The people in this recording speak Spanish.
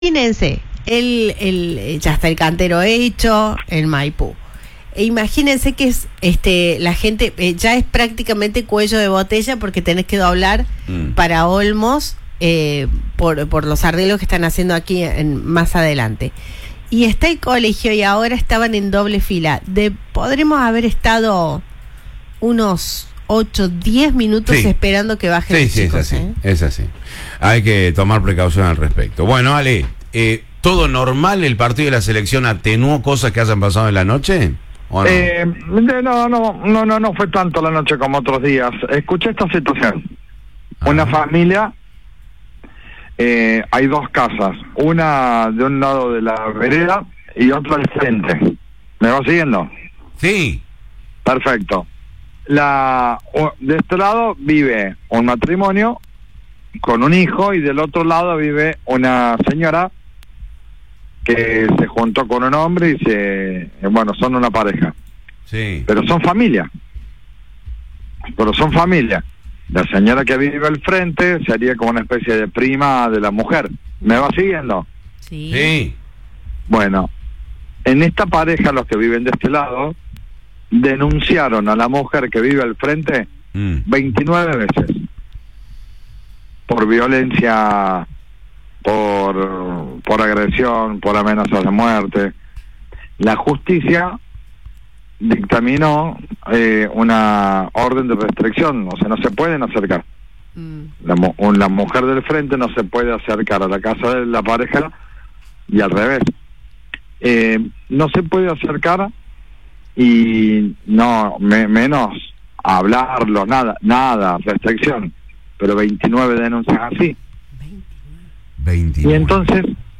Imagínense, ya está el cantero hecho en Maipú. E imagínense que es la gente ya es prácticamente cuello de botella porque tenés que doblar para Olmos por los arreglos que están haciendo aquí más adelante. Y está el colegio y ahora estaban en doble fila. Podremos haber estado unos 8, 10 minutos esperando que bajen los chicos. Sí, es así. Hay que tomar precaución al respecto. Bueno, Ale, ¿todo normal? ¿El partido de la selección atenuó cosas que hayan pasado en la noche? ¿O no? No fue tanto la noche como otros días. Escuché esta situación. Una familia, hay dos casas, una de un lado de la vereda y otra al frente. ¿Me va siguiendo? Sí. Perfecto. De este lado vive un matrimonio con un hijo y del otro lado vive una señora que se juntó con un hombre y son una pareja. Sí. Pero son familia. La señora que vive al frente sería como una especie de prima de la mujer. ¿Me va siguiendo? Sí. Bueno, en esta pareja, los que viven de este lado denunciaron a la mujer que vive al frente 29 veces por violencia, por agresión, por amenazas de muerte. La justicia dictaminó una orden de restricción, o sea, no se pueden acercar. La mujer del frente no se puede acercar a la casa de la pareja y al revés. No se puede acercar y menos hablarlo, nada, restricción, pero 29 denuncias así. 29. Y entonces